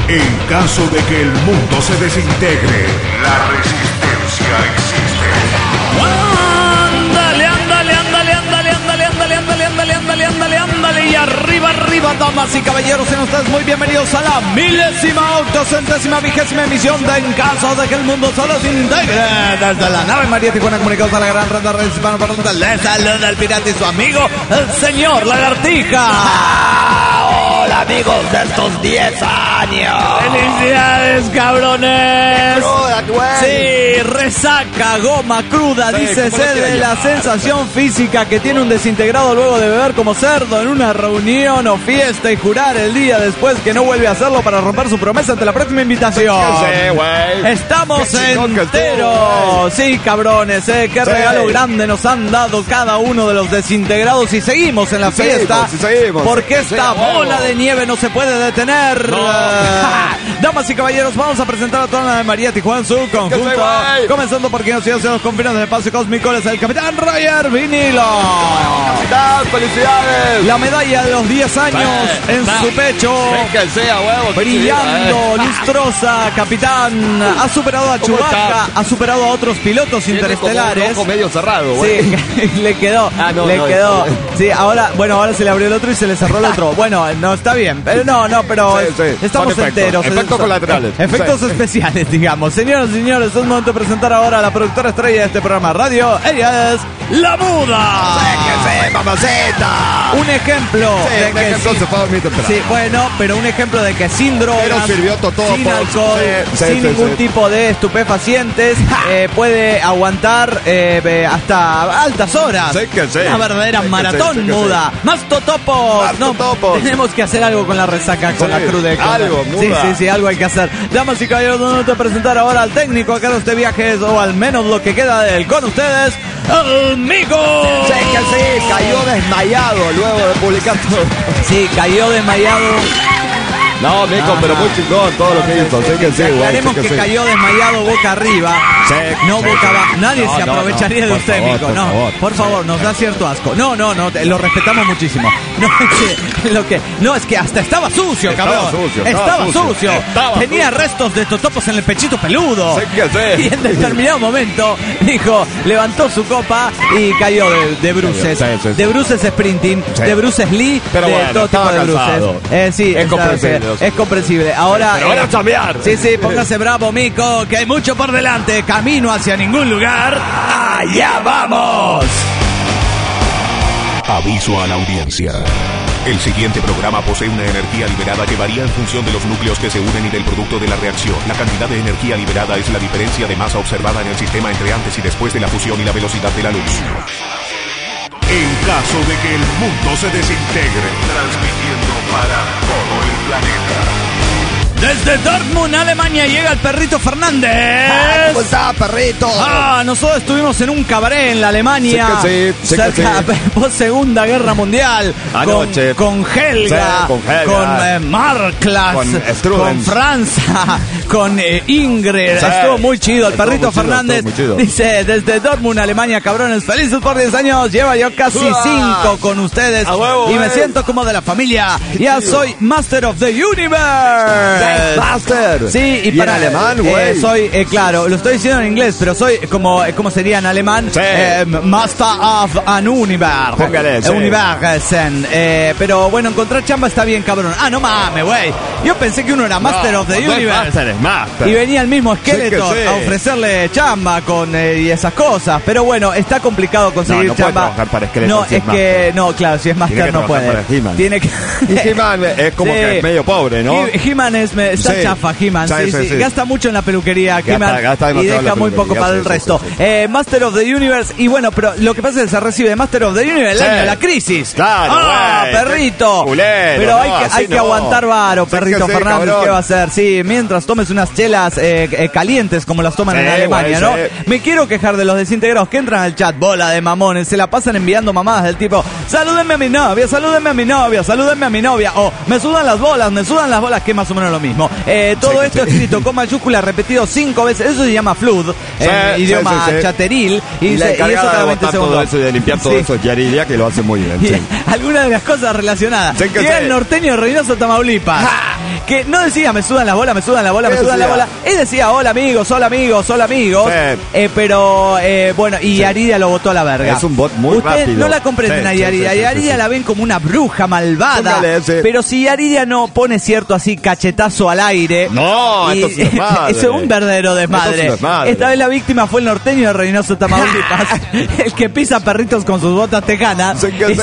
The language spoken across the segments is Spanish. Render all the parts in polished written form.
En caso de que el mundo se desintegre, la resistencia existe. Ándale, ándale, ándale, ándale, ándale, ándale, ándale, ándale, ándale, ándale, ándale. Y arriba, arriba, damas y caballeros, sean ustedes muy bienvenidos a la 1080ª emisión de En caso de que el mundo se desintegre. Desde la nave María Tijuana, comunicados a la gran red de redes hispanoparlantes. Les saluda el pirata y su amigo, el señor Lagartija. Hola amigos de estos 10 años. ¡Felicidades, cabrones! Cruda, güey. Sí, resaca, goma cruda, Sí, dícese ¿cómo lo quieren de la llamar? sensación física que tiene un desintegrado luego de beber como cerdo en una reunión o fiesta y jurar el día después que no vuelve a hacerlo para romper su promesa ante la próxima invitación. Sí, güey. Estamos Qué chingón que enteros. estuvo, Sí, cabrones, qué Sí. regalo grande nos han dado cada uno de los desintegrados y seguimos en la Sí, fiesta. seguimos. Porque Sí, esta a huevo. bola de nieve no se puede detener. No. Damas y caballeros, vamos a presentar a toda la de María Tijuana en su conjunto. Sí, güey. Comenzando por quien nos sigue hacia los confines del espacio cósmico, es el capitán Roger Vinilo. Capitán, felicidades. La medalla de los 10 años en su pecho. Que sea, huevo. Brillando, lustrosa, capitán. Ha superado a ¿Cómo Chewbacca, está? ha superado a otros pilotos interestelares. Un ojo medio cerrado, güey. Sí, le quedó, Ah, no, le no, quedó. no. Sí, ahora se le abrió el otro y se le cerró el otro. Bueno, no, está bien, pero pero Sí, sí. estamos Son efectos, enteros. efectos colaterales. Efectos Sí. especiales, digamos. Señoras y señores, es momento de presentar ahora a la productora estrella de este programa de radio. Ella es La Muda. Que sí, mamacita. Un ejemplo Sí, de que entonces se fue a dormir temprano. sí, bueno, pero un ejemplo de que sin drogas, Pero sirvió totopo, sin alcohol, sí, sin sí, ningún sí. tipo de estupefacientes, puede aguantar hasta altas horas. Sí que sí. Una verdadera Sí que maratón sí, sí que muda. Más totopos. Más No, totopos. tenemos que hacer algo con la resaca, con Sí, la cruda. algo, muda. Sí, algo hay que hacer. Damas y caballeros, vamos a presentar ahora al técnico a cargo de este viaje, o al menos lo que queda de él. Con ustedes, el Migo. Sí, que sí, cayó desmayado luego de publicar todo. Sí, cayó desmayado. No, Mico, pero muy chingón todo lo que hizo. Sí que sí, güey. Aclaremos sí que sí. cayó desmayado boca arriba. Sí, No sí, boca sí. abajo. Nadie No, se no, aprovecharía no. de Por usted, favor, Mico. por No, favor. por favor, nos da cierto asco. No, lo respetamos muchísimo. No, es que hasta estaba sucio, Estaba cabrón. sucio, Estaba estaba sucio. sucio. Estaba Tenía sucio. restos de totopos en el pechito peludo. Sí que sí. Y en determinado momento dijo, levantó su copa y cayó de bruces. Sí, sí, sí. De bruces sprinting, Sí. de bruces Lee, Pero de bueno, todo tipo estaba de cansado. bruces. Sí, Es comprensible. es comprensible. Ahora, Pero ahora a chambear. Sí, póngase bravo, Mico, que hay mucho por delante. Camino hacia ningún lugar. ¡Allá vamos! Aviso a la audiencia. El siguiente programa posee una energía liberada que varía en función de los núcleos que se unen y del producto de la reacción. La cantidad de energía liberada es la diferencia de masa observada en el sistema entre antes y después de la fusión y la velocidad de la luz. En caso de que el mundo se desintegre, transmitiendo para todo el planeta. Desde Dortmund, Alemania, llega el perrito Fernández. ¿Cómo está, perrito? Nosotros estuvimos en un cabaret en la Alemania. Sí que sí, sí que cerca, sí. post Segunda Guerra Mundial. Anoche. Con Helga. Sí, con Helga. Con Marklas. Con Strudens. Con Franza. Con Ingrid. Sí. Estuvo muy chido. El Estuvo perrito muy chido, Fernández estuvo muy chido. dice: desde Dortmund, Alemania, cabrones, felices por 10 años. Lleva yo casi ¡Uah! 5 con ustedes. ¡A huevo, y me güey! siento como de la familia. Ya chido. soy Master of the Universe. Master. Sí, y en para alemán, güey. soy, claro, lo estoy diciendo en inglés, pero soy como sería en alemán, Sí. Master of an Universe. Póngale, sí. Universen. Pero bueno, encontrar chamba está bien, cabrón. No mames, güey. Yo pensé que uno era Master of the no es Universe. Master, es Master. Y venía el mismo Skeletor Sí que sí. a ofrecerle chamba y esas cosas. Pero bueno, está complicado conseguir No, no puede chamba. trabajar para Skeletor No, si es es que, Master. no, claro, si es Master Tiene que no trabajar puede. para He-Man. Tiene que. Y He-Man es como Sí. que es medio pobre, ¿no? He-Man está Sí. chafa, He-Man. Sí. Gasta mucho en la peluquería, He-Man, gasta y demasiado deja en la muy poco peluquería, para sí, el sí, resto. sí, Master of the Universe, y bueno, pero lo que pasa es que se recibe de Master of the Universe el Sí. año de la crisis. Claro, güey, perrito. qué culero, pero no, hay así que no. aguantar varo, Sí, perrito que sí, Fernández, cabrón. ¿qué va a hacer? Sí, mientras tomes unas chelas calientes como las toman Sí, en Alemania, güey, ¿no? sí. Me quiero quejar de los desintegrados que entran al chat, bola de mamones, se la pasan enviando mamadas del tipo, salúdenme a mi novia, salúdenme a mi novia, salúdenme a mi novia, o me sudan las bolas, que es más o menos lo mismo. Todo Sí, esto sí. escrito con mayúscula, repetido 5 veces, eso se llama flood, en idioma sí, sí. chateril, Y la eso encargada cada de 20 botar todo segundos. eso y de limpiar todo Sí. eso es Yaridia, que lo hace muy bien. Y Sí. algunas de las cosas relacionadas. Sí que Llega sí. el norteño de Reynosa, Tamaulipas. que no decía me sudan las bolas, me sudan las bolas, me sudan las bolas. Él decía hola amigos, hola amigos, hola amigos. Sí. Pero bueno, y Aridia lo botó a la verga. Es un bot muy Ustedes rápido. no la comprenden a Aridia. Y Aridia la ven como una bruja malvada. Póngale, sí. Pero si Aridia no pone cierto así cachetazo al aire. No, esto es un desmadre. Eso es un verdadero desmadre. Esta vez la víctima fue el norteño de Reynoso, Tamaulipas. El que pisa perritos con sus botas tejanas.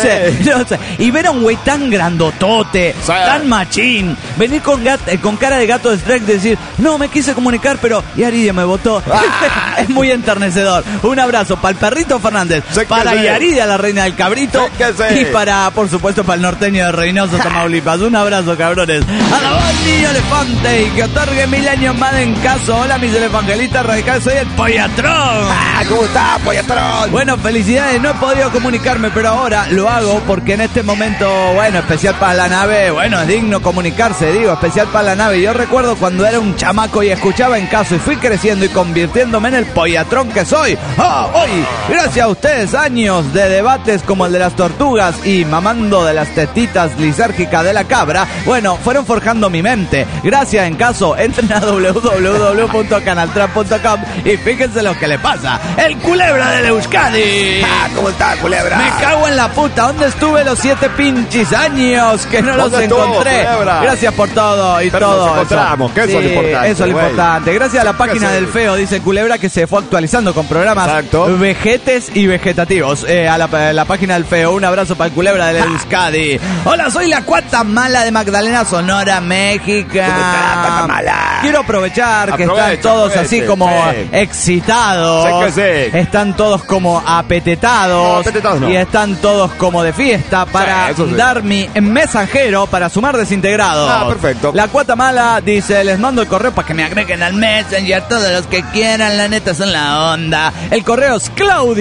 Y ver a un güey tan grandotote, tan machín, venir con cara de gato de Shrek, decir, no, me quise comunicar, pero y Aridia me votó. Es muy enternecedor. Un abrazo para el perrito Fernández, para Aridia, la reina del cabrito, y para, por supuesto, para el norteño de Reynoso, Tamaulipas. Un abrazo, cabrones. A la voz niño elefante y que otorgue 1000 años más en caso. Hola, mis evangelistas radicales, soy el Pollatrón. ¿Cómo está, Pollatrón? Bueno, felicidades, no he podido comunicarme, pero ahora lo hago porque en este momento, bueno, especial para la nave, bueno, es digno comunicarse, digo, especial para la nave. Yo recuerdo cuando era un chamaco y escuchaba en caso y fui creciendo y convirtiéndome en el Pollatrón que soy. Hoy, gracias a ustedes, años de debates como el de las tortugas y mamando de las tetitas lisérgicas de la cabra, bueno, fueron forjando mi mente. Gracias en caso, entren a www.canaltrap.com y fíjense lo que le pasa. El culebra del Euskadi. ¿Cómo está, culebra? Me cago en la puta. ¿Dónde estuve los 7 pinches años que no los encontré? Gracias por todo y pero todo. Nos encontramos, que eso es lo importante. Eso es lo importante. Gracias a la página del Feo, dice Culebra, que se fue actualizando con programas vegetes y vegetativos. A la página del Feo. Un abrazo para el Culebra del Euskadi. Hola, soy la Cuata Mala de Magdalena, Sonora, México. Quiero aprovechar que están todos así como excitados. Están todos como apetetados. No. Y están todos como de fiesta para dar mi mensajero para sumar desintegrados. Perfecto. La Cuata Mala dice, les mando el correo para que me agreguen al Messenger, todos los que quieran, la neta son la onda. El correo es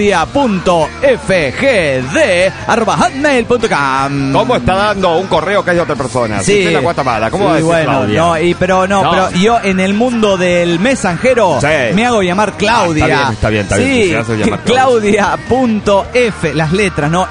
claudia.fgd@hotmail.com. ¿Cómo está dando un correo que hay otra persona? Sí. Si usted es la Cuata Mala, ¿cómo va a decir Claudia? Pero yo en el mundo del mensajero me hago llamar Claudia. Está bien. Sí, Claudia.f, las letras, ¿no?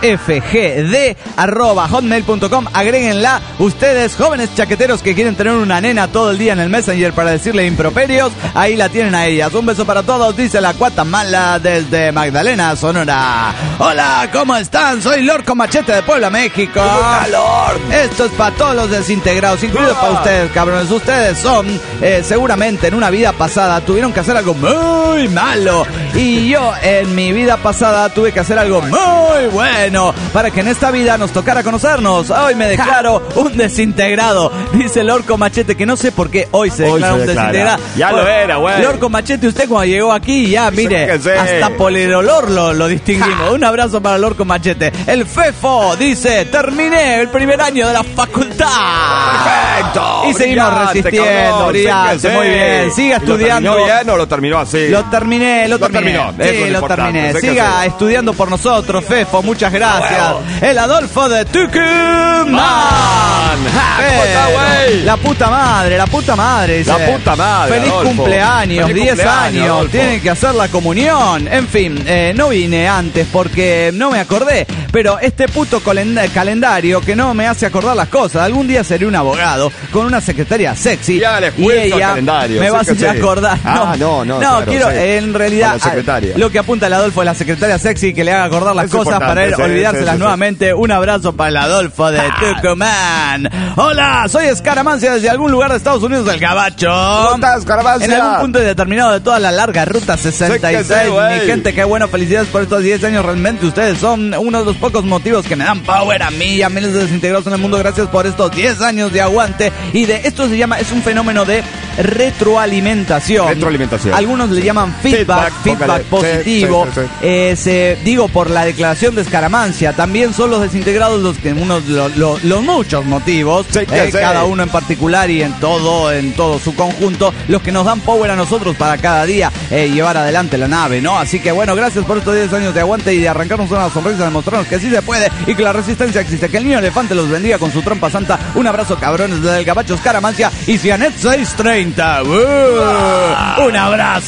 fgd@hotmail.com. Agréguenla ustedes, jóvenes chaqueteros que quieren tener una nena todo el día en el Messenger para decirle improperios. Ahí la tienen a ellas. Un beso para todos, dice la Cuata Mala desde Magdalena, Sonora. Hola, ¿cómo están? Soy Lord con Machete de Puebla, México. Esto es para todos los desintegrados, incluidos para ustedes, cabrones. Ustedes son, seguramente en una vida pasada tuvieron que hacer algo muy malo. Y yo en mi vida pasada tuve que hacer algo muy bueno para que en esta vida nos tocara conocernos. Hoy me declaro un desintegrado, dice Lord con Machete, que no sé por qué hoy se declara un desintegrado. Ya lo era, güey. Lord con Machete, usted cuando llegó aquí, ya mire, hasta por el olor lo distinguimos. Un abrazo para Lord con Machete. El Fefo dice, terminé el primer año de la facultad. Perfecto. Y seguimos resistiendo, brillante, muy bien. Siga estudiando. ¿Lo terminó bien o lo terminó así? Lo terminé. Sí, lo terminé. Siga estudiando por nosotros, Fefo, muchas gracias. El Adolfo de Tucumán. ¿Cómo está, güey? La puta madre. Dice, la puta madre. Feliz Adolfo. cumpleaños, Feliz 10 cumpleaños, años. Adolfo. Tienen que hacer la comunión. En fin, no vine antes porque no me acordé. Pero este puto calendario que no me hace acordar las cosas. Algún día seré un abogado con una secretaria sexy. Y ella calendario, me va a hacer acordar. No, claro, quiero, en realidad, lo que apunta el Adolfo es la secretaria sexy que le haga acordar las cosas para él olvidárselas nuevamente. Un abrazo para el Adolfo de Tucumán. Hola, soy Escaramancia desde algún lugar de Estados Unidos del Gabacho. ¿Cómo estás, Escaramancia? En algún punto determinado de toda la larga ruta 66. Mi gente, qué bueno, felicidades por estos 10 años. Realmente ustedes son uno de los pocos motivos que me dan power a mí y a miles de desintegrados en el mundo. Gracias por estos 10 años de aguante y de esto se llama, es un fenómeno de retroalimentación. Algunos le llaman feedback positivo. Digo, por la declaración de Escaramancia, también son los desintegrados los que los muchos motivos, cada uno en particular y en todo su conjunto, los que nos dan power a nosotros para cada día llevar adelante la nave, ¿no? Así que bueno, gracias por estos 10 años de aguante y de arrancarnos una sonrisa, demostrarnos que sí se puede y que la resistencia existe, que el niño elefante los bendiga con su trompa santa. Un abrazo, cabrones, desde el Gabacho, Escaramancia y Cianet 630. Un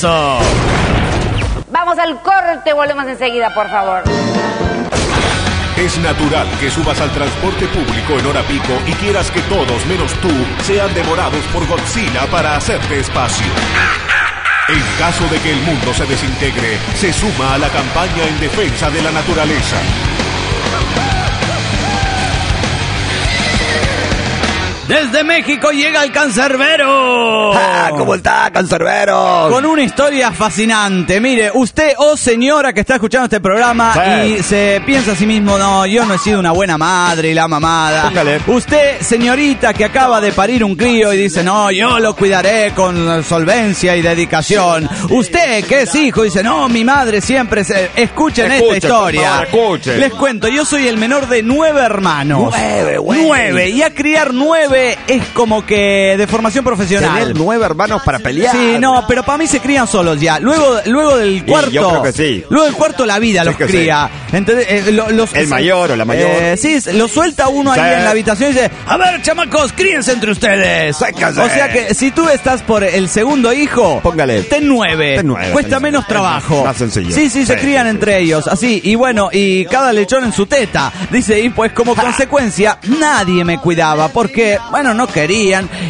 abrazo. Vamos al corte, volvemos enseguida, por favor. Es natural que subas al transporte público en hora pico y quieras que todos menos tú sean devorados por Godzilla para hacerte espacio. En caso de que el mundo se desintegre, se suma a la campaña en defensa de la naturaleza. Desde México llega el Cancerbero. ¿Cómo está, Cancerbero? Con una historia fascinante. Mire, usted, señora que está escuchando este programa y se piensa a sí mismo, no, yo no he sido una buena madre y la mamada. Póngale. Usted, señorita que acaba de parir un crío y dice, no, yo lo cuidaré con solvencia y dedicación. Usted que es hijo dice, no, mi madre siempre se... Escuchen esta historia. Escuchen. Les cuento, yo soy el menor de 9 hermanos. 9, güey. 9. Y a criar 9 es como que de formación profesional. Tener 9 hermanos para pelear. Sí, no, pero para mí se crían solos ya. Luego del cuarto. yo creo que sí. Luego del cuarto la vida los cría. Sí. Entonces, el mayor o la mayor. Sí, lo suelta uno ahí en la habitación y dice, a ver, chamacos, críense entre ustedes. Sécase. O sea que si tú estás por el segundo hijo, póngale. ten 9. Cuesta menos trabajo. Más sencillo. Sí, se crían entre ellos. Así, y bueno, y cada lechón en su teta. Dice, y pues como consecuencia, nadie me cuidaba porque, bueno, no querían.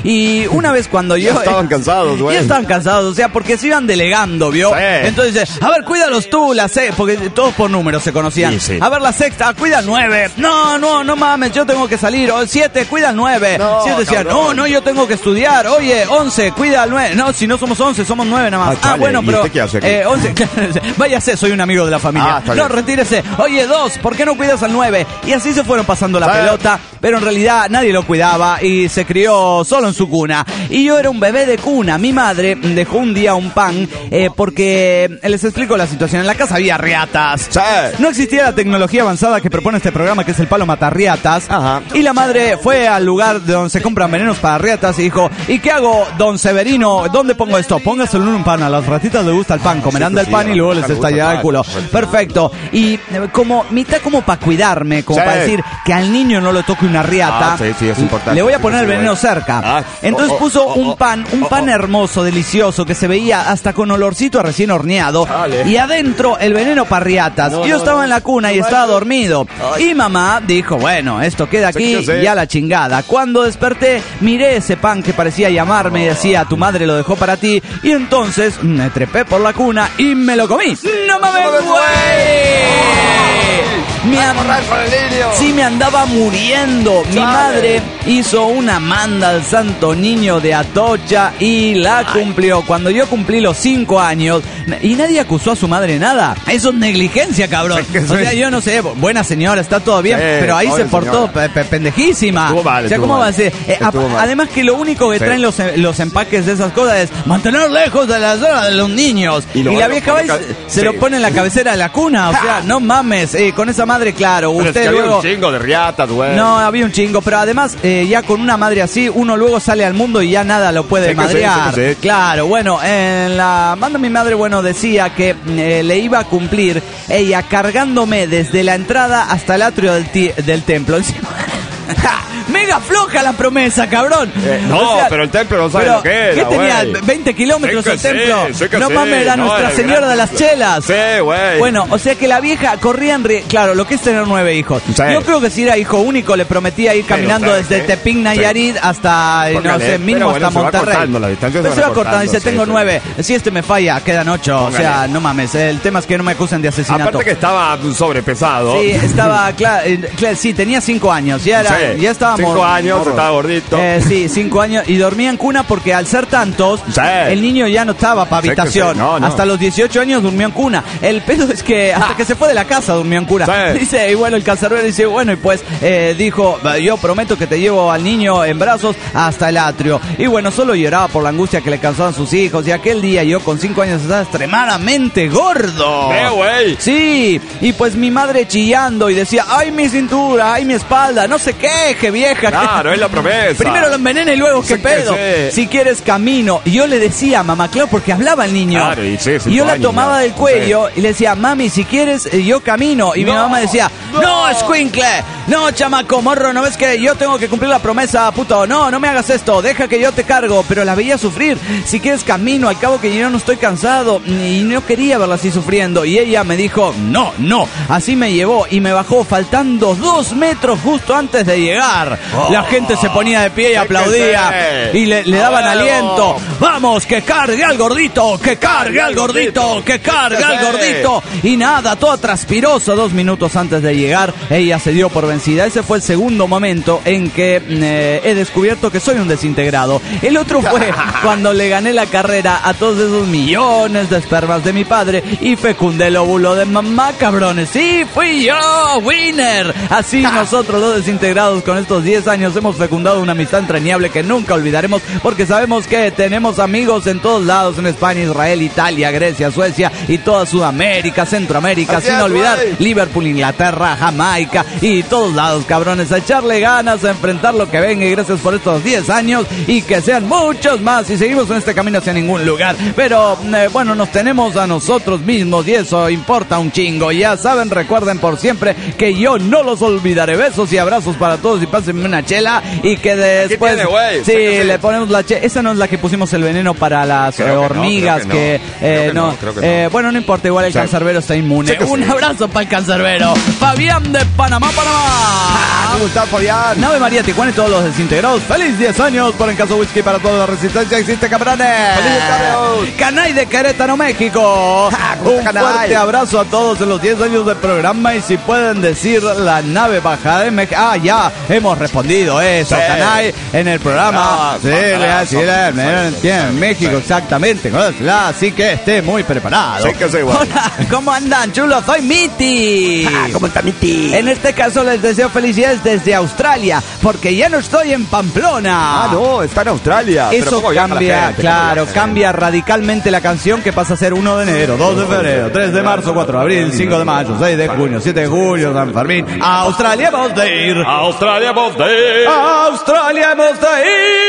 Y una vez cuando yo... Ya estaban cansados, güey. Ya estaban cansados, o sea, porque se iban delegando, ¿vio? Sí. Entonces dice, a ver, cuídalos tú, la sexta, porque todos por números se conocían. Sí, sí. A ver, la sexta, cuida el 9. No mames, yo tengo que salir. O el 7, cuida el 9. No, 7 decía, cabrón. no, yo tengo que estudiar. Oye, 11, cuida el 9. No, si no somos 11, somos 9 nada más. Chale, Bueno, ¿y pero... usted qué hace aquí? 11, váyase, soy un amigo de la familia. Está bien. No, retírese. Oye, 2, ¿por qué no cuidas al 9? Y así se fueron pasando la Sí. pelota, pero en realidad nadie lo cuidaba y se crió solo en su cuna. Y yo era un bebé de cuna. Mi madre dejó un día un pan porque les explico la situación. En la casa había riatas. Sí. No existía la tecnología avanzada que propone este programa, que es el palo matarriatas. Ajá. Y la madre fue al lugar de donde se compran venenos para riatas y dijo, ¿y qué hago, don Severino? ¿Dónde pongo esto? Póngaselo en un pan. A las ratitas les gusta el pan. Comerán del pan y luego les estallará el culo. Perfecto. Y como mitad como para cuidarme, como para decir que al niño no le toque una riata. Sí, es importante. Le voy a poner el Sí, veneno güey. cerca. Entonces puso un pan hermoso, delicioso, que se veía hasta con olorcito a recién horneado. Dale. Y adentro el veneno para riatas. Yo estaba en la cuna y estaba dormido. Y mamá dijo, bueno, esto queda aquí y a la chingada. Cuando desperté, miré ese pan que parecía llamarme y decía, tu madre lo dejó para ti. Y entonces me trepé por la cuna y me lo comí. ¡No mames, güey! Sí, me andaba muriendo. Mi madre hizo una manda al santo niño de Atocha y la cumplió. Cuando yo cumplí los 5 años y nadie acusó a su madre nada. Eso es negligencia, cabrón. O sea, yo no sé, buena señora, está todo bien, pero ahí se portó pendejísima. Mal, o sea, ¿cómo va a ser? Además que lo único que traen los empaques de esas cosas es mantener lejos de la zona de los niños. Y la vieja va y se lo pone en la cabecera de la cuna. O sea, no mames, con esa madre, claro. Pero Usted es que luego... había un chingo de riatas, güey. No, había un chingo, pero además ya con una madre así, uno luego sale al mundo y ya nada lo puede madrear. Sí. Claro, bueno, en la banda mi madre, bueno, decía que le iba a cumplir ella cargándome desde la entrada hasta el atrio del templo. Mega floja la promesa, cabrón. No, o sea, pero el templo no sabe lo que ¿qué era, tenía? güey. 20 kilómetros el templo. No sí, mames, era no, Nuestra era Señora grande, de las güey. Chelas. Sí, güey. Bueno, o sea que la vieja corría claro, lo que es tener 9 hijos. Sí. Yo creo que si era hijo único le prometía ir caminando ¿sabes desde qué? Tepic, Nayarit hasta, no sé, mínimo hasta Monterrey. La distancia Pero se va cortando, dice, tengo sí. 9. Si este me falla, quedan 8. Póngale. O sea, no mames, el tema es que no me acusen de asesinato. Aparte que estaba sobrepesado. Sí, estaba, sí, tenía 5 años. Ya estábamos. 5 años, estaba gordito. Sí, 5 años. Y dormía en cuna porque al ser tantos, Sí. el niño ya no estaba para Sí, que habitación. sí, no. Hasta los 18 años durmió en cuna. El pedo es que hasta que se fue de la casa durmió en cuna. Sí. Dice, y bueno, el cancerbero dice, bueno, y pues dijo, yo prometo que te llevo al niño en brazos hasta el atrio. Y bueno, solo lloraba por la angustia que le causaban sus hijos. Y aquel día yo con 5 años estaba extremadamente gordo. Güey. Sí, y pues mi madre chillando y decía, ay mi cintura, ay mi espalda, no se queje, vieja. vieja. Claro, es la promesa. Primero lo envenena y luego, ¿qué pedo? Si quieres, camino. Y yo le decía a mamá, claro, porque hablaba el niño. Claro, y yo la tomaba del cuello y le decía, mami, si quieres, yo camino. Y mi mamá decía, no, escuincle, no, chamaco, morro, ¿no ves que yo tengo que cumplir la promesa, puto? No me hagas esto, deja que yo te cargo. Pero la veía sufrir. Si quieres, camino, al cabo que yo no estoy cansado. Y no quería verla así sufriendo. Y ella me dijo, no. Así me llevó y me bajó faltando 2 metros justo antes de llegar. La gente se ponía de pie y aplaudía. Y le daban aliento. Vamos, que cargue al gordito, que cargue al gordito, que cargue al gordito. Y nada, toda transpirosa. 2 minutos antes de llegar, ella se dio por vencida. Ese fue el segundo momento en que he descubierto que soy un desintegrado. El otro fue cuando le gané la carrera a todos esos millones de espermas de mi padre y fecundé el óvulo de mamá, cabrones. Sí, fui yo, winner. Así nosotros los desintegrados con estos 10 años hemos fecundado una amistad entrañable que nunca olvidaremos, porque sabemos que tenemos amigos en todos lados, en España, Israel, Italia, Grecia, Suecia y toda Sudamérica, Centroamérica, sin olvidar Liverpool, Inglaterra, Jamaica y todos lados, cabrones. A echarle ganas, a enfrentar lo que venga, y gracias por estos 10 años y que sean muchos más, y seguimos en este camino hacia ningún lugar. Pero bueno, nos tenemos a nosotros mismos y eso importa un chingo. Ya saben, recuerden por siempre que yo no los olvidaré. Besos y abrazos para todos, y pásenme una chela y que después le ponemos la chela. Esa no es la que pusimos el veneno para las hormigas, bueno, no importa, igual el cancerbero está inmune. Un abrazo para el cancerbero. Fabián de Panamá. ¿Cómo estás, Fabián? Nave María Tijuana y todos los desintegrados. ¡Feliz 10 años por En Caso Whisky para toda la resistencia! ¡Existe, cabrones! Canay de Querétaro, México. Un fuerte abrazo a todos en los 10 años de programa, y si pueden decir la nave baja de México. Ya hemos respondido eso, Canay, en el programa. En México, exactamente. Así que esté muy preparado. Hola, ¿cómo andan, chulos? Soy Miti. ¿Cómo está Miti? En este caso les deseo felicidades desde Australia, porque ya no estoy en Pamplona. No, está en Australia. Eso cambia, cambia radicalmente la canción, que pasa a ser 1 de enero, 2 de febrero, 3 de marzo, 4 de abril, 5 de mayo, 6 de junio, 7 de julio, San Fermín. A Australia hemos de ir. Australia hemos de ir. Australia hemos de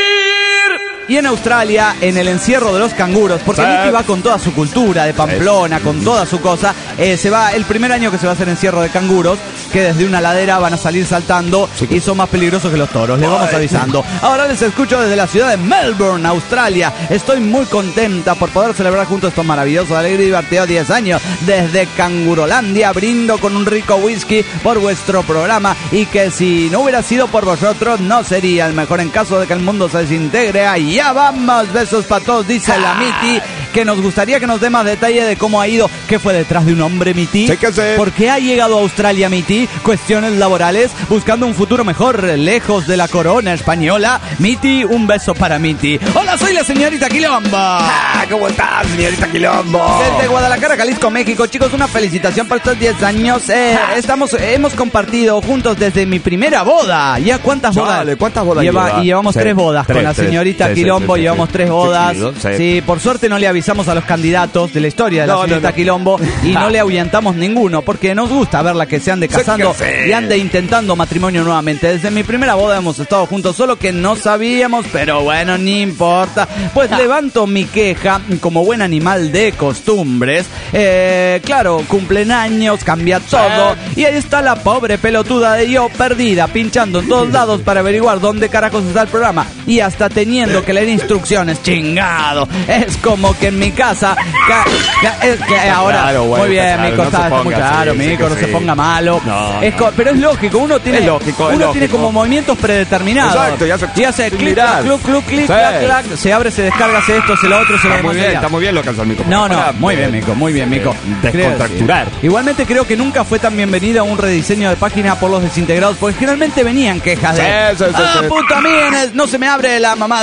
ir. Y en Australia, en el encierro de los canguros, porque Miki va con toda su cultura de Pamplona, con toda su cosa, se va el primer año que se va a hacer encierro de canguros, que desde una ladera van a salir saltando y son más peligrosos que los toros, les vamos avisando. Ahora les escucho desde la ciudad de Melbourne, Australia. Estoy muy contenta por poder celebrar juntos estos maravillosos, alegres y divertidos 10 años. Desde Cangurolandia brindo con un rico whisky por vuestro programa, y que si no hubiera sido por vosotros no sería el mejor en caso de que el mundo se desintegre. Ya vamos, besos para todos, dice la Miti, que nos gustaría que nos dé más detalle de cómo ha ido, qué fue detrás de un hombre, Miti. ¿Por qué ha llegado a Australia, Miti? Cuestiones laborales, buscando un futuro mejor, lejos de la corona española. Miti, un beso para Miti. Hola, soy la señorita Quilombo. ¿Cómo estás, señorita Quilombo? Desde Guadalajara, Jalisco, México. Chicos, una felicitación por estos 10 años. Hemos compartido juntos desde mi primera boda. ¿Ya cuántas bodas? ¿Cuántas bodas lleva? Y llevamos 3 bodas con la señorita Quilombo. Llevamos 3 bodas. Sí, por suerte no le avisamos a los candidatos de la historia de la señorita Quilombo, y no le ahuyentamos ninguno, porque nos gusta verla que se ande casando y ande intentando matrimonio nuevamente. Desde mi primera boda hemos estado juntos, solo que no sabíamos, pero bueno, ni importa. Pues levanto mi queja como buen animal de costumbres. Claro, cumplen años, cambia todo, y ahí está la pobre pelotuda de yo, perdida, pinchando en todos lados para averiguar dónde carajos está el programa, y hasta teniendo que leer instrucciones, chingado. Es como que en mi casa es que ahora, claro, bueno, muy bien, Mico, está muy claro, Mico, no se ponga malo. Pero es lógico, uno tiene tiene como movimientos predeterminados. Exacto, y hace clic, clic, clac, se abre, se descarga, hace esto, se lo otro, se lo demás. Está muy bien lo que hace el Mico. Muy bien, Mico. Descontracturar. Igualmente creo que nunca fue tan bienvenida un rediseño de página por los desintegrados, porque generalmente venían quejas de puta, miren, no se me abre la mamada.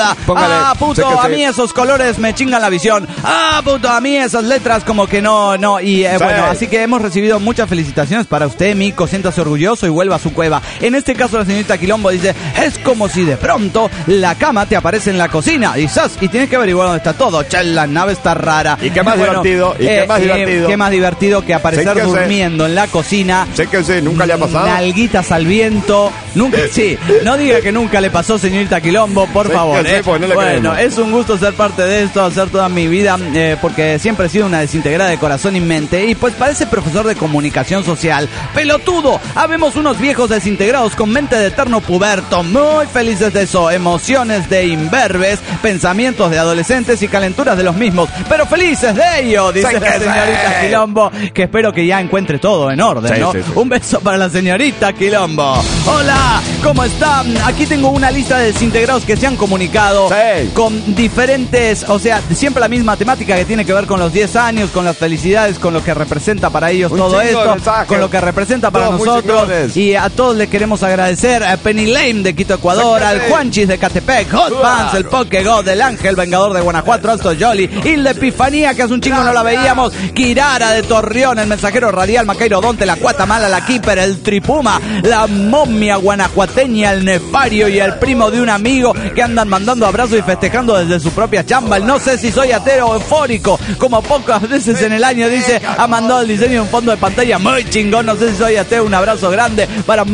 Ah, puto, Sé que a sí. mí esos colores me chingan la visión. Ah, puto, a mí esas letras como que no. Y Sí. bueno, así que hemos recibido muchas felicitaciones para usted, Mico. Siéntase orgulloso y vuelva a su cueva. En este caso, la señorita Quilombo dice: es como si de pronto la cama te aparece en la cocina. Y tienes que averiguar dónde está todo. Che, la nave está rara. ¿Y qué más divertido? Qué más divertido que aparecer Sé que durmiendo en la cocina. Sé que sí, nunca le ha pasado. Nalguitas al viento. Nunca, sí. No diga que nunca le pasó, señorita Quilombo, por Sé favor. que sí, porque no le Bueno, creemos. es un gusto ser parte de esto, hacer toda mi vida, porque siempre he sido una desintegrada de corazón y mente. Y pues parece profesor de comunicación social. ¡Pelotudo! Habemos unos viejos desintegrados con mente de eterno puberto, muy felices de eso. Emociones de imberbes, pensamientos de adolescentes y calenturas de los mismos, pero felices de ello, dice Sé que la señorita sí. Quilombo, que espero que ya encuentre todo en orden, Sí, ¿no? sí, sí. Un beso para la señorita Quilombo. Hola, ¿cómo están? Aquí tengo una lista de desintegrados que se han comunicado Sí. con diferentes, o sea, siempre la misma temática que tiene que ver con los 10 años, con las felicidades, con lo que representa para ellos Un todo chingo de esto, mensajes. con lo que representa para Todos muy nosotros. chingones. Y a todos les queremos agradecer a Penny Lame de Quito, Ecuador, al Juanchis de Catepec, Hot Pants, el Pokegod, el Ángel Vengador de Guanajuato, Alto Jolly, Hilda Epifanía, que hace un chingo no la veíamos, Kirara de Torreón, el Mensajero Radial, Macairo Donte, la Cuatamala, la Keeper, el Tripuma, la Momia guanajuateña, el Nefario y el primo de un amigo que andan mandando abrazos y festejando desde su propia chamba. El no sé si soy ateo o eufórico, como pocas veces en el año, dice, ha mandado el diseño de un fondo de pantalla muy chingón. No sé si soy ateo. Un abrazo grande para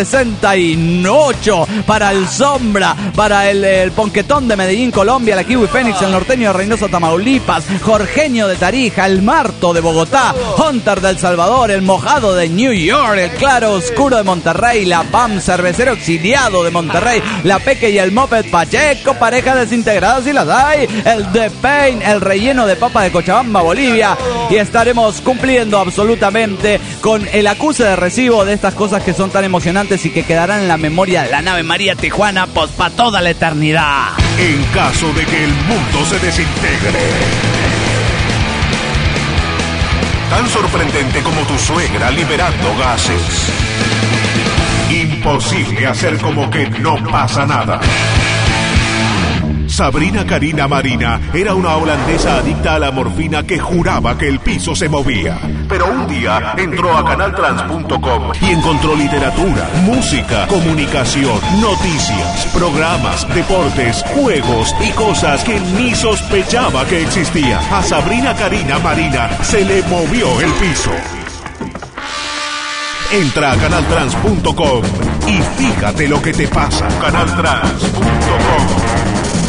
Mar68, para el Sombra, para el Ponquetón de Medellín, Colombia, la Kiwi Fénix, el Norteño de Reynosa, Tamaulipas, Jorgeño de Tarija, el Marto de Bogotá, Hunter de El Salvador, el Mojado de New York, el Claro Oscuro de Monterrey, la PAM, Cervecero Exiliado de Monterrey, la Peque y el Moped Pacheco, pareja desintegrada si las hay, el The Pain, el Relleno de Papa de Cochabamba, Bolivia, y estaremos cumpliendo absolutamente con el acuse de recibo de estas cosas que son tan emocionantes y que quedarán en la memoria de la nave María Tijuana, pues para toda la eternidad. En caso de que el mundo se desintegre. Tan sorprendente como tu suegra liberando gases. Imposible hacer como que no pasa nada. Sabrina Karina Marina era una holandesa adicta a la morfina que juraba que el piso se movía. Pero un día entró a canaltrans.com y encontró literatura, música, comunicación, noticias, programas, deportes, juegos y cosas que ni sospechaba que existían. A Sabrina Karina Marina se le movió el piso. Entra a canaltrans.com y fíjate lo que te pasa. Canaltrans.com.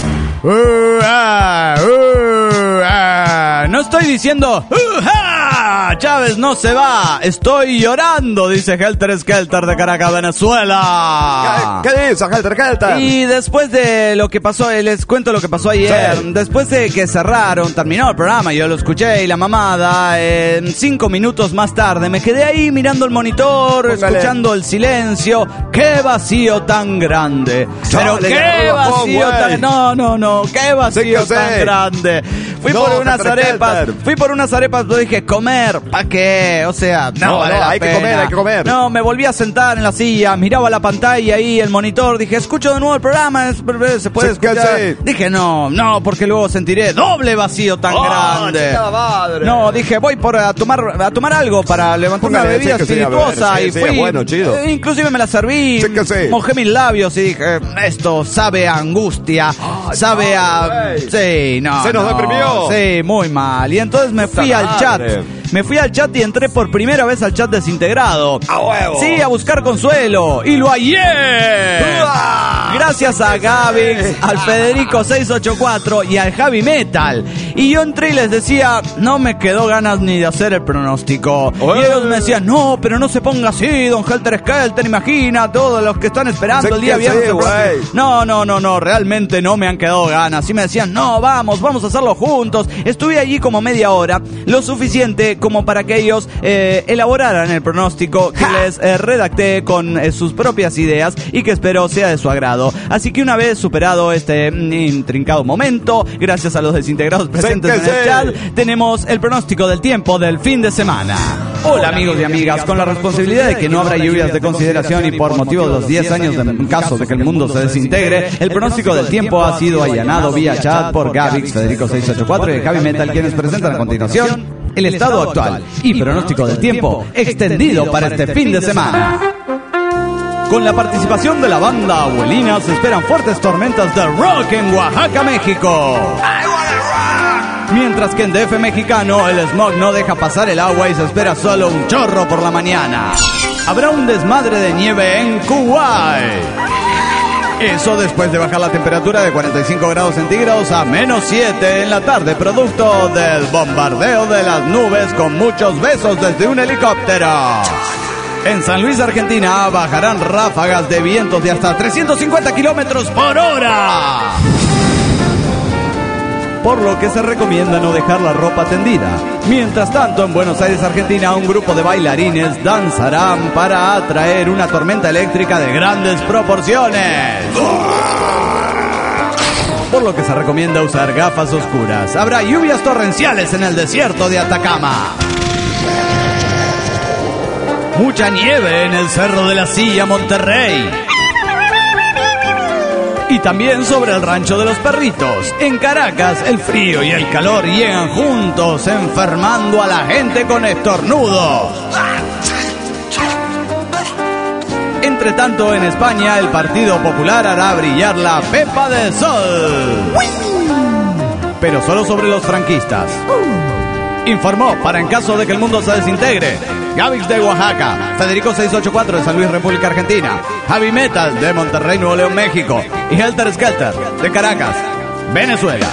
No estoy diciendo Chávez no se va, estoy llorando, dice Helter Skelter de Caracas, Venezuela. ¿Qué dice, Helter Skelter? Y después de lo que pasó, les cuento lo que pasó ayer. Sí. Después de que terminó el programa, yo lo escuché y la mamada, 5 minutos más tarde me quedé ahí mirando el monitor, Póngale. escuchando el silencio. ¡Qué vacío tan grande! Pero Chale, qué ya, vacío güey. tan... No, qué vacío Sí que tan sé. grande. Fui No, por unas Helter arepas, Skelter. pero dije, ¿comer? ¿Para qué? O sea, no vale la hay que pena. comer, hay que comer. No, me volví a sentar en la silla, miraba la pantalla ahí, el monitor, dije, escucho de nuevo el programa, se puede Sí que escuchar. sí. Dije, no, porque luego sentiré doble vacío tan grande. chingada madre. No, dije, voy a tomar algo para levantar una Póngale, bebida sí que sí, a ver, espirituosa sí, y sí, fui, bueno, chido. inclusive me la serví, Sí que sí. mojé mis labios y dije, esto sabe a angustia, sabe a... güey. Sí, no. Se nos deprimió. Sí, muy mal. Y entonces me fui al chat. madre. Me fui al chat y entré por primera vez al chat desintegrado. ¡A huevo! Sí, a buscar consuelo. Y lo hallé. Gracias a Gavix, al Federico 684 y al Javi Metal. Y yo entré y les decía, no me quedó ganas ni de hacer el pronóstico. Y ellos me decían, no, pero no se ponga así, don Helter Skelter, imagina, todos los que están esperando Sé el día que viernes. sí, el próximo". güey. No, realmente no me han quedado ganas. Y me decían, no, vamos a hacerlo juntos. Estuve allí como media hora, lo suficiente como para que ellos elaboraran el pronóstico que les redacté con sus propias ideas y que espero sea de su agrado. Así que una vez superado este intrincado momento, gracias a los desintegrados presentes que en el sí. chat, tenemos el pronóstico del tiempo del fin de semana. Hola amigos y amigas, con la responsabilidad de que no habrá lluvias de consideración y por motivo de los 10 años en caso de que el mundo se desintegre, el pronóstico del tiempo ha sido allanado vía chat por Gavix, Federico 684 y Javi Metal, quienes presentan a continuación el estado actual y pronóstico del tiempo extendido para este fin de semana. Con la participación de la banda Abuelina se esperan fuertes tormentas de rock en Oaxaca, México. Mientras que en DF mexicano el smog no deja pasar el agua y se espera solo un chorro por la mañana. Habrá un desmadre de nieve en Kuwait. Eso después de bajar la temperatura de 45 grados centígrados a -7 en la tarde, producto del bombardeo de las nubes con muchos besos desde un helicóptero. En San Luis, Argentina, bajarán ráfagas de vientos de hasta 350 kilómetros por hora. Por lo que se recomienda no dejar la ropa tendida. Mientras tanto, en Buenos Aires, Argentina, un grupo de bailarines danzarán para atraer una tormenta eléctrica de grandes proporciones. Por lo que se recomienda usar gafas oscuras. Habrá lluvias torrenciales en el desierto de Atacama. Mucha nieve en el Cerro de la Silla, Monterrey. Y también sobre el Rancho de los Perritos. En Caracas, el frío y el calor llegan juntos, enfermando a la gente con estornudos. Entre tanto, en España, el Partido Popular hará brillar la pepa del sol. Pero solo sobre los franquistas. Informó, para en caso de que el mundo se desintegre, Gavix de Oaxaca, Federico 684 de San Luis, República Argentina, Javi Metal de Monterrey, Nuevo León, México, y Helter Skelter de Caracas, Venezuela.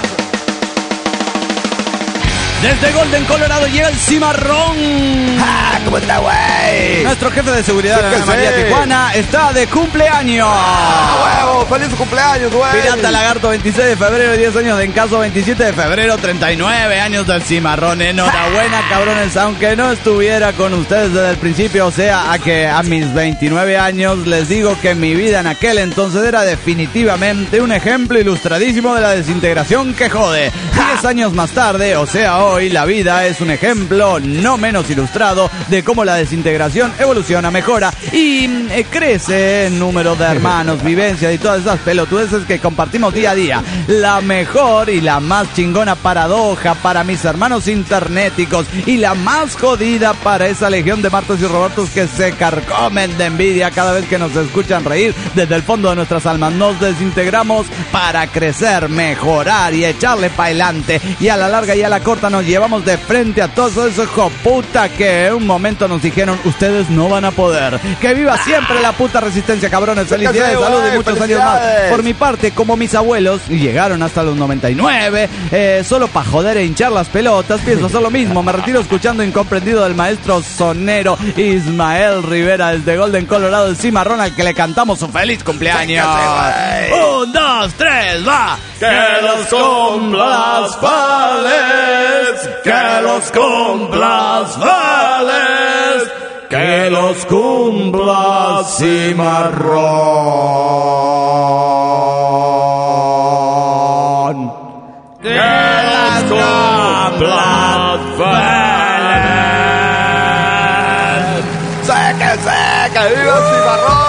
Desde Golden, Colorado, llega el Cimarrón. ¡Ah! ¿Cómo está, güey? Nuestro jefe de seguridad, Ana María Tijuana, está de cumpleaños. ¡Ah, huevo! ¡Feliz cumpleaños, güey! Pirata Lagarto, 26 de febrero, 10 años de Encaso, 27 de febrero, 39 años del Cimarrón. Enhorabuena, cabrones, aunque no estuviera con ustedes desde el principio, o sea, a que a mis 29 años les digo que mi vida en aquel entonces era definitivamente un ejemplo ilustradísimo de la desintegración que jode. 10 años más tarde, o sea, hoy la vida es un ejemplo no menos ilustrado de cómo la desintegración evoluciona, mejora y crece en número de hermanos, vivencias y todas esas pelotudeces que compartimos día a día. La mejor y la más chingona paradoja para mis hermanos internéticos y la más jodida para esa legión de Martos y Robertos que se carcomen de envidia cada vez que nos escuchan reír desde el fondo de nuestras almas. Nos desintegramos para crecer, mejorar y echarle pa' adelante, y a la larga y a la corta nos llevamos de frente a todos esos hijoputa que en un momento nos dijeron ustedes no van a poder. Que viva siempre la puta resistencia, cabrones. Felicidades, salud y muchos años más. Por mi parte, como mis abuelos llegaron hasta los 99, solo pa' joder e hinchar las pelotas, pienso hacer lo mismo. Me retiro escuchando Incomprendido del maestro sonero Ismael Rivera desde Golden, Colorado, el Cimarrón, al que le cantamos un feliz cumpleaños. 1, 2, 3, va. Que los cumplas feliz, que los cumplas feliz, que los cumplas Cimarrón. Que los cumplas feliz. ¡Seque! ¡Viva el Cimarrón!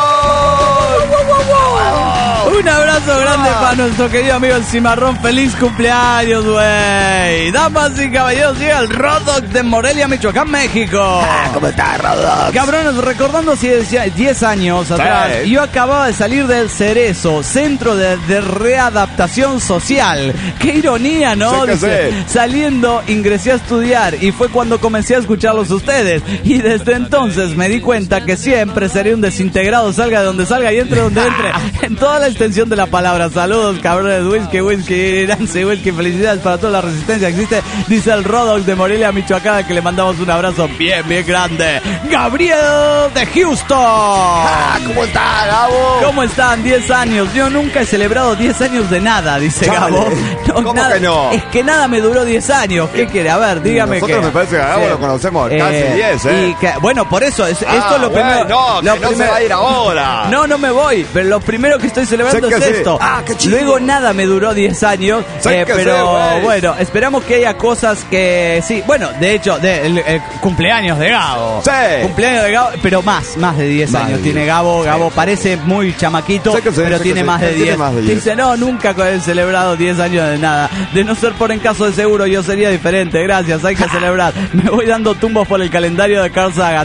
Un abrazo grande para nuestro querido amigo el Cimarrón. Feliz cumpleaños, güey. Damas y caballeros, llega el Rodox de Morelia, Michoacán, México. ¿Cómo está, Rodox? Cabrones, recordando si decía 10 años atrás, yo acababa de salir del Cerezo, Centro de Readaptación Social. Qué ironía, ¿no? Dice, saliendo, ingresé a estudiar y fue cuando comencé a escucharlos ustedes. Y desde entonces me di cuenta que siempre seré un desintegrado, salga de donde salga y entre donde entre. En toda la extensión de la palabra. Saludos, cabrones. Whisky, Nancy, whisky. Felicidades para toda la resistencia que existe. Dice el Rodox de Morelia, Michoacán, que le mandamos un abrazo bien grande. Gabriel de Houston. ¿Cómo está, Gabo? ¿Cómo están? 10 años. Yo nunca he celebrado 10 años de nada, dice Gabo. No, ¿Cómo nada, que no? Es que nada me duró 10 años. ¿Qué quiere? A ver, dígame. Nosotros me parece que a Gabo lo conocemos casi 10, Y que, bueno, por eso, esto es lo primero. No, que no se va a ir ahora. No me voy. Pero lo primero que estoy celebrando es esto. Qué chido. Luego nada me duró 10 años, pero bueno, esperamos que haya cosas que sí. Bueno, de hecho, el cumpleaños de Gabo. Sí. Cumpleaños de Gabo, pero más de 10 años tiene Gabo. Gabo parece muy chamaquito, pero tiene más de 10. Dice, no, nunca he celebrado 10 años de nada. De no ser por en caso de seguro, yo sería diferente. Gracias, hay que celebrar. Me voy dando tumbos por el calendario de Carl Sagan.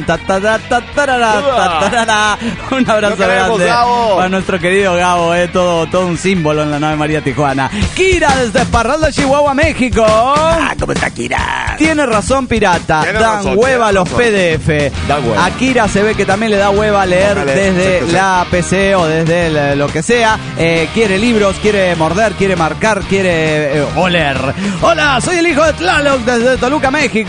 Un abrazo grande para nuestro querido Gabo, todo un símbolo en la nave María Tijuana. Kira desde Parral de Chihuahua, México. ¿Cómo está Kira? Tiene razón, pirata. Dan hueva a los PDF. A Kira se ve que también le da hueva leer desde la PC o desde lo que sea. Quiere libros, quiere morder, quiere marcar, quiere oler. Hola, soy el hijo de Tlaloc desde Toluca, México.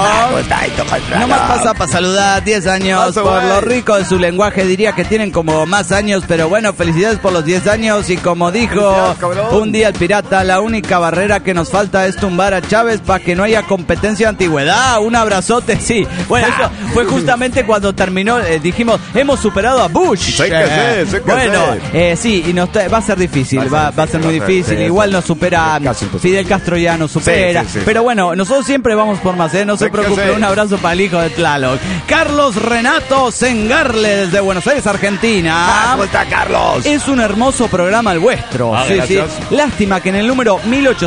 Nomás pasa para saludar. 10 años. Por lo rico de su lenguaje diría que tienen como más años, pero bueno, felicidades por los 10 años. Y como dijo un día el pirata, la única barrera que nos falta es tumbar a Chávez para que no haya competencia de antigüedad. Un abrazote, sí. Bueno, eso fue justamente cuando terminó, dijimos, hemos superado a Bush. Bueno, sí, y va a ser difícil, va a ser muy difícil. Igual nos supera Fidel Castro, ya nos supera. Pero bueno, nosotros siempre vamos por más, no se preocupe. Un abrazo para el hijo de Tlaloc. Carlos Renato Sengarle desde Buenos Aires, Argentina. ¿Cómo está, Carlos? Es un hermoso programa el vuestro. Sí. Lástima que en el número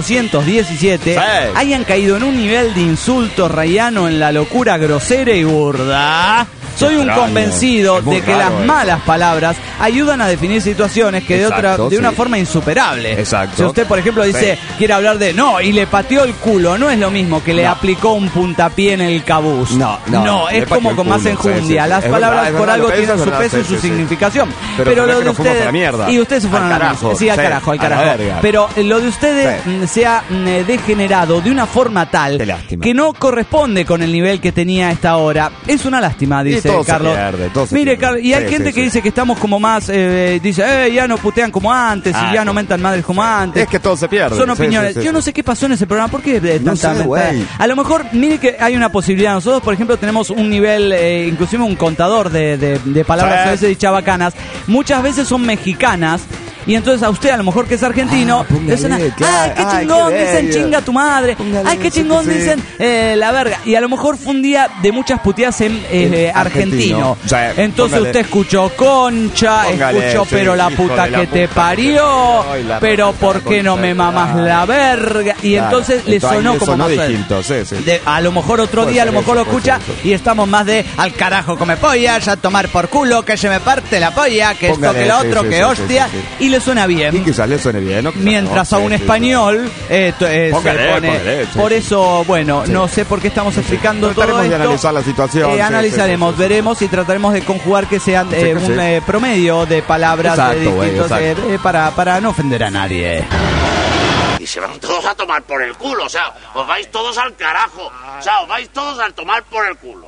1817 hayan caído en un nivel de insulto rayano en la locura grosera y burda. Soy un convencido de que las malas palabras ayudan a definir situaciones que de una forma insuperable. Exacto. Si usted, por ejemplo, dice, quiere hablar de y le pateó el culo, no es lo mismo que le aplicó un puntapié en el cabuz. No, es como con más enjundia. Las palabras por algo tienen su peso y su significación. Pero lo de ustedes, y ustedes se fueron al carajo. Sí, al carajo. Pero lo de ustedes se ha degenerado de una forma tal que no corresponde con el nivel que tenía a esta hora. Es una lástima, dice Carlos. Mire, Carlos, y hay gente que dice que estamos como más, dice, ya no putean como antes y ya no mentan madres como antes. Es que todo se pierde. Son opiniones. Yo no sé qué pasó en ese programa. ¿Por qué tanta mentada? A lo mejor, mire que hay una posibilidad. Nosotros, por ejemplo, tenemos un nivel, inclusive un contador de palabras a veces dichas bacanas. Muchas veces son mexicanas. Y entonces a usted, a lo mejor que es argentino, dicen, ay, qué chingón, dicen chinga tu madre, ay, qué chingón, dicen la verga. Y a lo mejor fue un día de muchas puteadas en argentino. Entonces usted escuchó concha, escuchó pero la puta que te parió, pero ¿por qué no me mamas la verga? Y entonces le sonó como más a lo mejor otro día, a lo mejor lo escucha y estamos más de al carajo come pollas, a tomar por culo, que se me parte la polla, que esto, que lo otro, que hostia. Y le suena bien. Y quizás le suene bien, ¿no? Mientras a un español se pone. Por eso, bueno, no sé por qué estamos explicando todo esto. De analizar la situación. Analizaremos, veremos y trataremos de conjugar que sean un promedio de palabras distintos para no ofender a nadie. Y se van todos a tomar por el culo, o sea, os vais todos al carajo, o sea, os vais todos a tomar por el culo.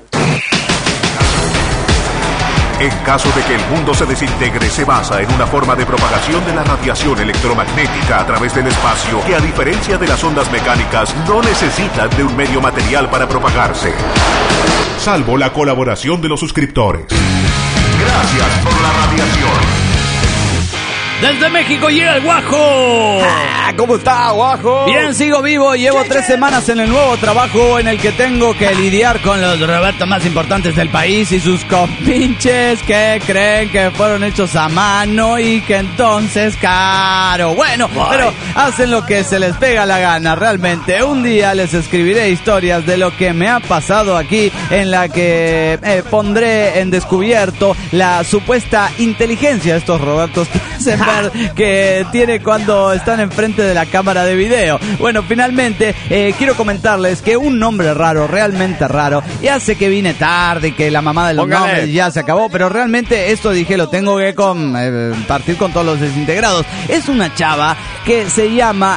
En caso de que el mundo se desintegre, se basa en una forma de propagación de la radiación electromagnética a través del espacio que, a diferencia de las ondas mecánicas, no necesitan de un medio material para propagarse. Salvo la colaboración de los suscriptores. Gracias por la radiación. Desde México llega el Guajo. ¿Cómo está, Guajo? Bien, sigo vivo. Llevo 3 semanas en el nuevo trabajo en el que tengo que lidiar con los robertos más importantes del país y sus compinches que creen que fueron hechos a mano y que entonces, caro. Bueno, pero hacen lo que se les pega la gana, realmente. Un día les escribiré historias de lo que me ha pasado aquí, en la que pondré en descubierto la supuesta inteligencia de estos robertos que tiene cuando están enfrente de la cámara de video. Bueno, finalmente quiero comentarles que un nombre raro, realmente raro, y hace que vine tarde y que la mamá de los nombres ya se acabó, pero realmente esto dije lo tengo que partir con todos los desintegrados. Es una chava que se llama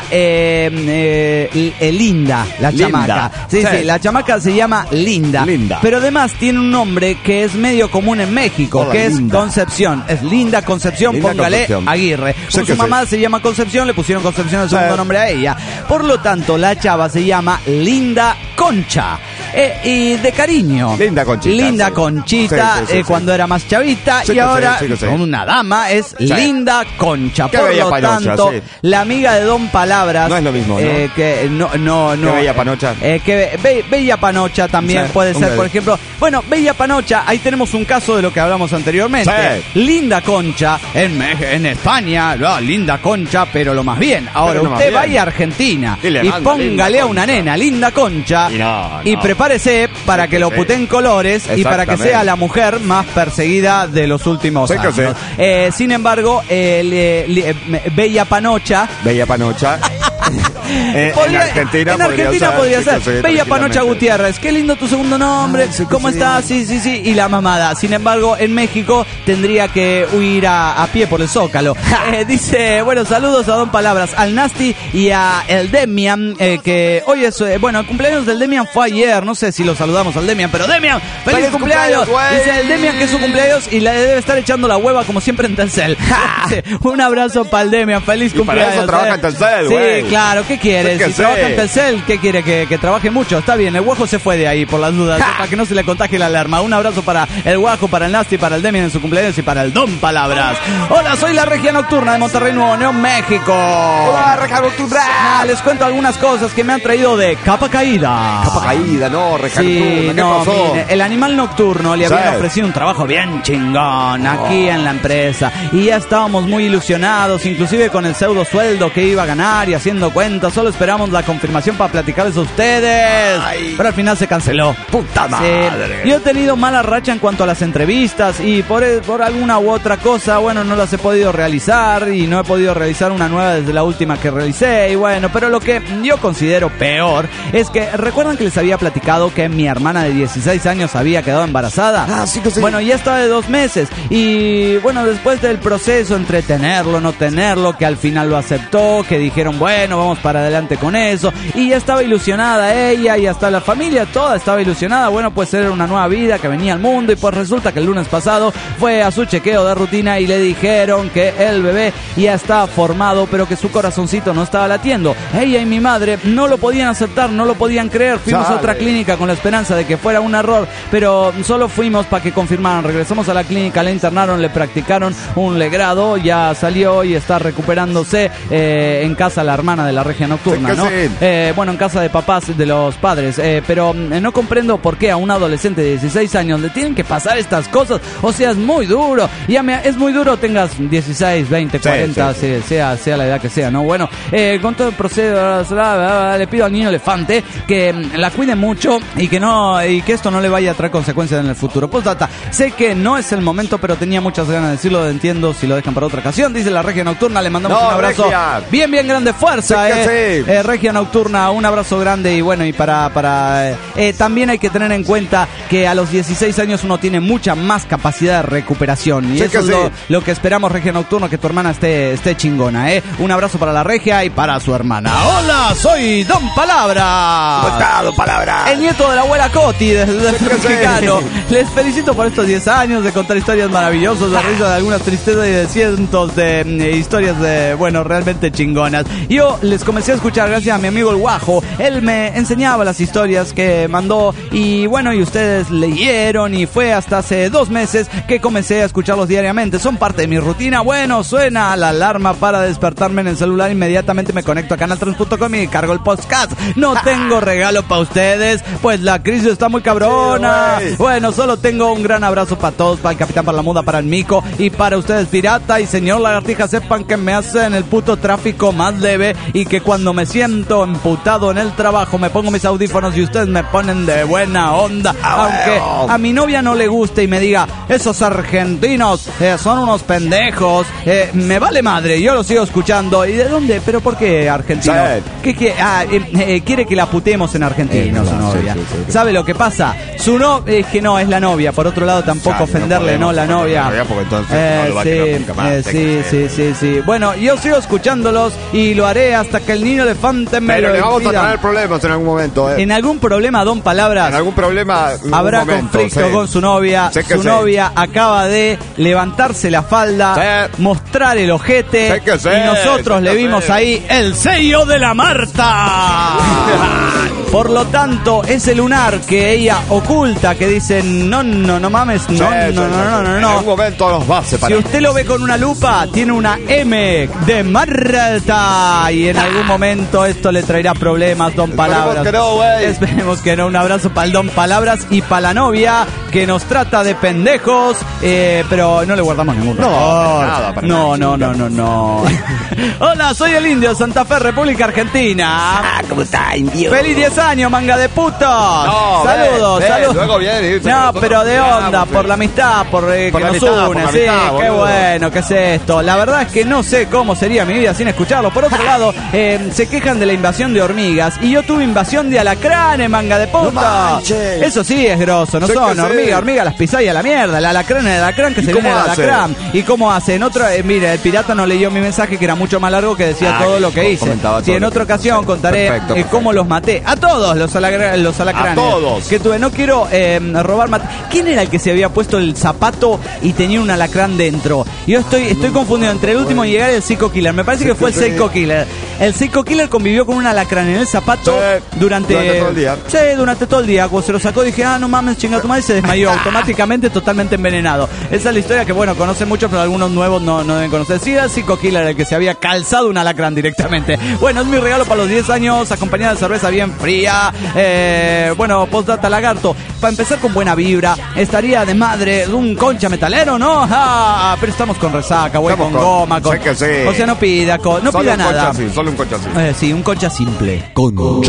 Linda, la chamaca. Sí, la chamaca se llama Linda. Pero además tiene un nombre que es medio común en México, que es Concepción. Es Linda Concepción, póngale Aguirre. Como su mamá se llama Concepción, le pusieron Concepción el segundo nombre a ella. Por lo tanto, la chava se llama Linda Concha. Y de cariño. Linda Conchita. Linda sí. Conchita, Sí, cuando era más chavita. Sí, y ahora, sí. con una dama, es Sí. Linda Concha. Qué Por bella lo panocha, tanto, sí. la amiga de Don Palabras. No es lo mismo, ¿no? Que no. Qué bella panocha. Bella Panocha también Sí, puede un ser, bebé. por ejemplo. Bueno, Bella Panocha, ahí tenemos un caso de lo que hablamos anteriormente. Sí. Linda Concha, en España, Linda Concha, pero lo más bien. Ahora, Pero lo más usted bien. vaya a Argentina Y le y manda póngale Linda a una Concha. nena, Linda Concha, Y no. y prepárese para Sí que que lo sí. puteen colores y para que Exactamente. sea la mujer más perseguida de los últimos Sí que años. Sin embargo, Bella Panocha. Bella panocha. Podría- en Argentina podría ser. sí, Bella Panocha tranquilamente. Gutiérrez, qué lindo tu segundo nombre. Ay, sí, ¿Cómo sí. estás? Sí. Y la mamada. Sin embargo, en México tendría que huir a pie por el Zócalo. Dice, bueno, saludos a Don Palabras, al Nasty y a el Demian, que hoy es, bueno, el cumpleaños del Demian fue ayer. No sé si lo saludamos al Demian, pero Demian, ¡feliz cumpleaños! güey! Dice el Demian que es su cumpleaños y le debe estar echando la hueva como siempre en Telcel. Un abrazo para el Demian, feliz Y para cumpleaños. eso trabaja en Telcel, güey. Sí, claro, ¿qué quieres? Sí que Si sí. trabaja en Telcel, ¿qué quiere? Que trabaje mucho. Está bien, el Guajo se fue de ahí por las dudas, para que no se le contagie la alarma. Un abrazo para el Guajo, para el Nasty, para el Demian en su cumpleaños y para el Don Palabras. Hola, soy la Regia Nocturna de Monterrey, Nuevo León, México. Hola, Reja Nocturna. Les cuento algunas cosas que me han traído de Capa Caída. Capa caída, no, Reja Sí, Nocturna. ¿Qué no, pasó? mire, el animal nocturno le Sí. habían ofrecido un trabajo bien chingón aquí en la empresa y ya estábamos muy ilusionados, inclusive con el pseudo sueldo que iba a ganar y haciendo cuentas. Solo esperamos la confirmación para platicarles a ustedes. Ay. Pero al final se canceló. Puta madre. Sí. Yo he tenido mala racha en cuanto a las entrevistas y por alguna u otra cosa, bueno, no las he podido realizar y no he podido realizar una nueva desde la última que realicé. Y bueno, pero lo que yo considero peor es que, ¿recuerdan que les había platicado que mi hermana de 16 años había quedado embarazada? Ah, sí que sí. Bueno, ya está de 2 meses y bueno, después del proceso entre tenerlo, no tenerlo, que al final lo aceptó, que dijeron, bueno, vamos para adelante con eso, y ya estaba ilusionada ella y hasta la familia toda estaba ilusionada. Bueno, pues era una nueva vida que venía al mundo y pues resulta que el lunes pasado fue a su chequeo de rutina y le dijeron que el bebé ya estaba formado, pero que su corazoncito no estaba latiendo. Ella y mi madre no lo podían aceptar, no lo podían creer. Fuimos a otra clínica con la esperanza de que fuera un error, pero solo fuimos para que confirmaran. Regresamos a la clínica, la internaron, le practicaron un legrado, ya salió y está recuperándose en casa la hermana de la Regia Nocturna, Sí ¿no? que sí. Bueno, en casa de papás, de los padres, pero no comprendo por qué a un adolescente de 16 años le tienen que pasar estas cosas. O sea, es muy duro. Es muy duro, tengas 16, 20, 40, sí. Sea la edad que sea, ¿no? Bueno, con todo el proceso, le pido al niño elefante que la cuide mucho y que esto no le vaya a traer consecuencias en el futuro. Postdata, sé que no es el momento, pero tenía muchas ganas de decirlo, entiendo si lo dejan para otra ocasión. Dice la Regia Nocturna, le mandamos un abrazo. Regia. Bien grande, fuerza, Sí que sí. Regia Nocturna, un abrazo grande y bueno, y también hay que tener en cuenta que a los 16 años uno tiene mucha más capacidad de recuperación y Sí eso que es sí. lo que esperamos, Regia Nocturna, que tu hermana esté chingona, Un abrazo para la Regia y para su hermana. Hola, soy Don Palabra. ¿Cómo está, Don Palabra? El nieto de la abuela Coti desde el Sí que sí. mexicano. Les felicito por estos 10 años de contar historias maravillosas, de risa, de algunas tristezas y de cientos de historias realmente chingonas. Yo les comencé a escuchar gracias a mi amigo el Guajo. Él me enseñaba las historias que mandó y bueno, y ustedes leyeron y fue hasta hace 2 meses que comencé a escucharlos diariamente. Son parte de mi rutina. Bueno, suena la alarma para despertarme en el celular. Inmediatamente me conecto a canal3.com y cargo el podcast. No tengo regalo para ustedes, pues la crisis está muy cabrona. Sí, Bueno, solo tengo un gran abrazo para todos, para el Capitán Parlamuda, para el Mico y para ustedes, Pirata y señor Lagartija. Sepan que me hacen el puto tráfico más leve y que cuando me siento emputado en el trabajo me pongo mis audífonos y ustedes me ponen de buena onda. Aunque a mi novia no le guste y me diga, esos argentinos son unos pendejos, me vale madre, yo lo sigo escuchando. ¿Y de dónde? ¿Pero por qué argentino? Sí. Quiere que la putemos en Argentina, su novia. Sí. ¿Sabe lo que pasa? Es que no, es la novia. Por otro lado, tampoco ofenderle, ¿no? La novia. Porque entonces no lo va a querer nunca más. Sí. Bueno, yo sigo escuchándolos y lo haré hasta que el niño elefante me Pero lo le vamos impida. a traer problemas en algún momento, En algún problema, Don Palabras. En algún problema. Habrá conflicto con su novia. Su novia acaba de levantarse la falda, mostrar el ojete. Y nosotros le vimos ahí el sello de la Marta. Por lo tanto, ese lunar que ella oculta, que dice no mames, no. En algún momento nos va a separar. Si usted lo ve con una lupa, tiene una M de Marta. Y en algún momento esto le traerá problemas, Don Palabras. Esperemos que no. Un abrazo para el Don Palabras y para la novia que nos trata de pendejos, pero no le guardamos ningún rencor. No. Hola, soy el Indio, Santa Fe, República Argentina. ¿Cómo está, Indio? ¡Feliz 10 años, manga de putos! Saludos. Luego viene, no, pero de onda, por la amistad, por que nos une. Sí, qué bueno, ¿qué es esto? La verdad es que no sé cómo sería mi vida sin escucharlo. Por otro lado, se quejan de la invasión de hormigas. Y yo tuve invasión de alacranes, manga de puta. Eso sí es grosso, no son hormigas las pisáis a la mierda. El alacrán es el alacrán que se viene del alacrán. ¿Y cómo hace? En otra, mire, el pirata no leyó mi mensaje que era mucho más largo, que decía todo lo que hice. Si en otra ocasión contaré cómo los maté. A todos los alacranes. A todos. Que tuve. No quiero robar. ¿Quién era el que se había puesto el zapato y tenía un alacrán dentro? Yo estoy confundido entre el último en llegar y el Psycho Killer. Me parece que fue el Psycho Killer. El Psycho Killer convivió con un alacrán en el zapato durante todo el día. Sí, durante todo el día. Cuando se lo sacó dije, no mames, chinga tu madre, y se desmayó automáticamente, totalmente envenenado. Esa es la historia que, bueno, conocen mucho, pero algunos nuevos no deben conocer. Sí, el Psycho Killer, el que se había calzado un alacrán directamente. Bueno, es mi regalo para los 10 años, acompañada de cerveza bien fría. Bueno, postdata lagarto. Para empezar con buena vibra, estaría de madre un concha metalero, ¿no? Pero estamos con resaca, güey, con goma, con... Sé que sí. O sea, no pida nada. Solo un concha así. Sí, un concha simple. Concha.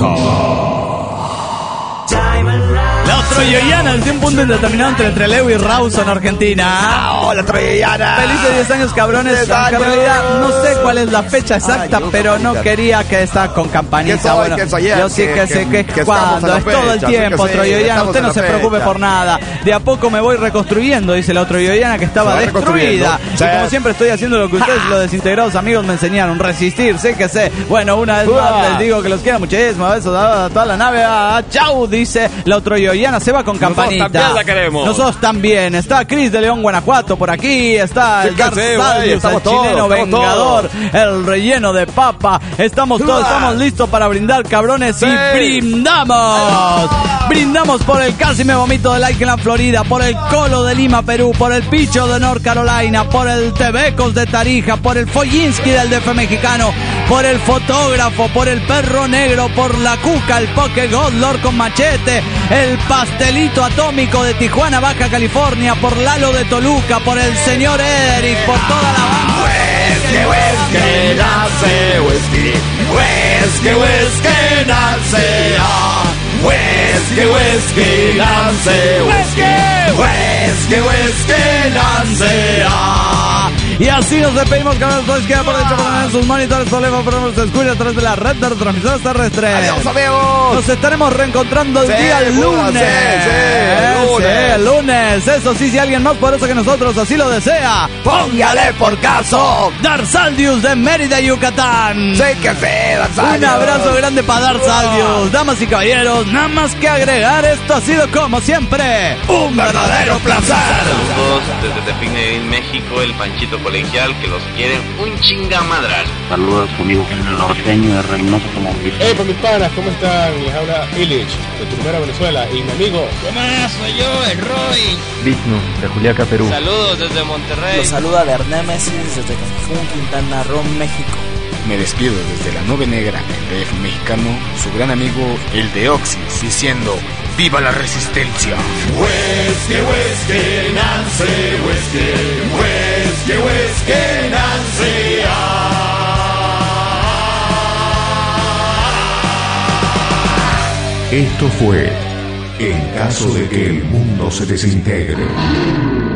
La Troyoyana, desde un punto indeterminado entre Leo y Rawson, Argentina. ¡Hola, Troyoyana! Felices 10 años, cabrones. En realidad, no sé cuál es la fecha exacta, pero no quería que estar con campanita. Bueno, yo sí que sé que es cuando, es todo el tiempo, Troyoyana. Usted no se preocupe por nada. De a poco me voy reconstruyendo, dice la Troyoyana, que estaba destruida. Y como siempre estoy haciendo lo que ustedes, los desintegrados amigos, me enseñaron. Resistir, sé que sé. Bueno, una vez más les digo que los quiero muchísimo. Besos a toda la nave. Chau, dice la Troyoyana. Se va con campanita. Nosotros también la queremos. Nosotros también. Está Cris de León, Guanajuato, por aquí. Está el Dark Saldius, el chileno vengador, el relleno de papa. Estamos todos, estamos listos para brindar, cabrones, y brindamos. Brindamos por el Casi Me Vomito de Lakeland, Florida, por el Colo de Lima, Perú, por el Picho de North Carolina, por el Tebecos de Tarija, por el Foyinsky del DF mexicano, por el fotógrafo, por el Perro Negro, por la Cuca, el Poke Godlord con machete, el Pastelito Atómico de Tijuana, Baja California, por Lalo de Toluca, por el señor Eric, por toda la banda. Whisky, nace, whisky, nace, whisky, nace, whisky, nace, Y así nos despedimos, cabrones. Todos quedan por dentro, en sus monitores, teléfonos, pero nos escucha a través de la red de retransmisoras terrestres. Adiós, amigos. Nos estaremos reencontrando el día lunes. El lunes. Eso sí, si alguien más poderoso que nosotros así lo desea, póngale por caso. Dark Saldius de Mérida, Yucatán. Sé que sí, Dark Saldius. Un abrazo grande para Dark Saldius. Damas y caballeros, nada más que agregar, esto ha sido como siempre un verdadero placer. Saludos desde Tepín, México, el Panchito Colegial, que los quieren un chingamadral. Saludos conmigo, el norteño de Reynoso como por mis panas, ¿cómo están? Les habla Illich, de Tucumán, Venezuela, y mi amigo. ¿Qué más? Soy yo, el Roy. Vigno, de Juliaca, Perú. Saludos desde Monterrey. Los saluda Bernémesis desde Cancún, Quintana Roo, México. Me despido desde la Nube Negra, el DF mexicano, su gran amigo, el de Oxys, diciendo: ¡viva la resistencia! Whisky, whisky, Nancy, whisky, whisky, whisky, Nancy. Esto fue En caso de que el mundo se desintegre.